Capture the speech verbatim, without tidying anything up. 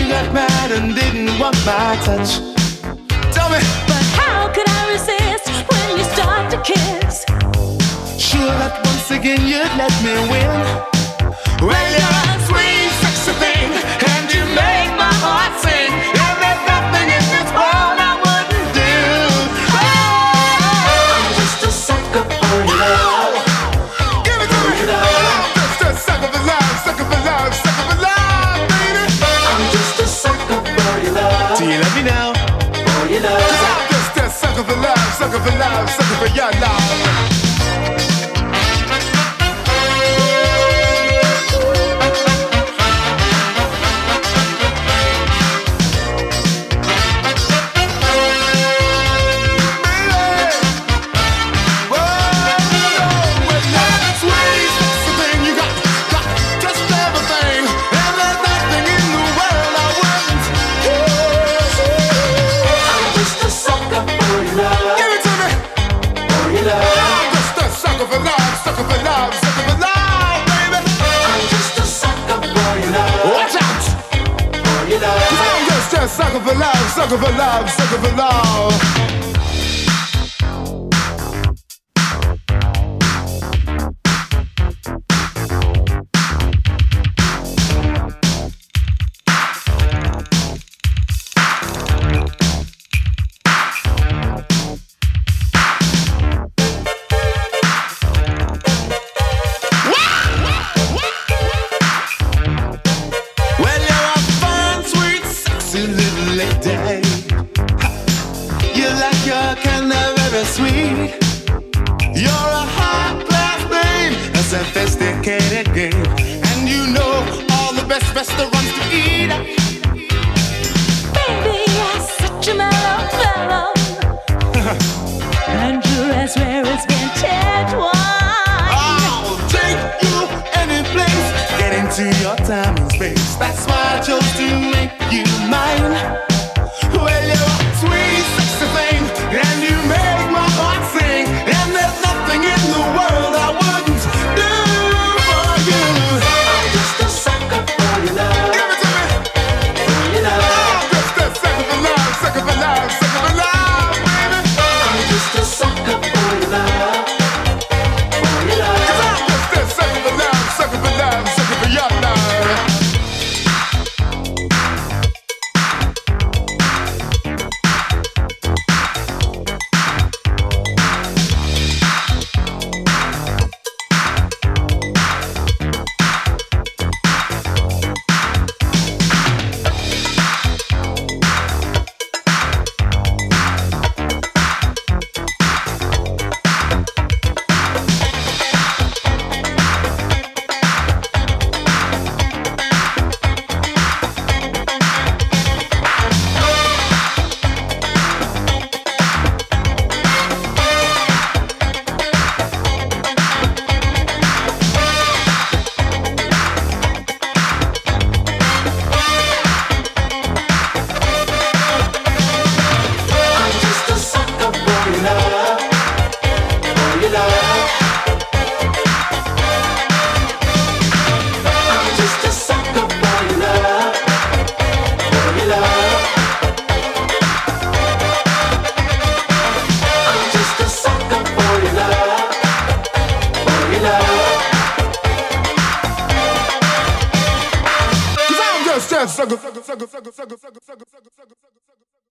you got mad and didn't want my touch. Tell me. But how could I resist when you start to kiss? Sure that once again you'd let me win. Well, you're a sweet, sexy thing, and you make my heart sing. And there's nothing in this world I wouldn't do. Oh, I'm just a sucker for your love. give it to me. I'm just a sucker for love, sucker for love, sucker for love, baby. I'm just a sucker for your love. Do you love me now? For your love. 'Cause I'm just a sucker for love, sucker for love, sucker for your love. Sucker for love, sucker for love, sucker for love. Sweet, you're a high-class name, a sophisticated game, and you know all the best restaurants to eat at. Baby, you're such a mellow fellow, and you're as rare as vintage wine. I'll take you any place, get into your time and space. That's why I chose to make you mine. Well, you're a sweet, sexy thing, and you make my heart sing. And there's nothing in the world I wouldn't do for you. I'm just a sucker for your love. Give it to me. For your love. I'm just a sucker for love, sucker for love, sucker for love, baby. I'm just a sucker for your love. For your love. 'Cause I'm just a sucker for love, sucker for love, sucker for your love. Sucker, sucker, sucker, sucker, sucker, sucker, sucker, sucker, sucker, sucker, sucker.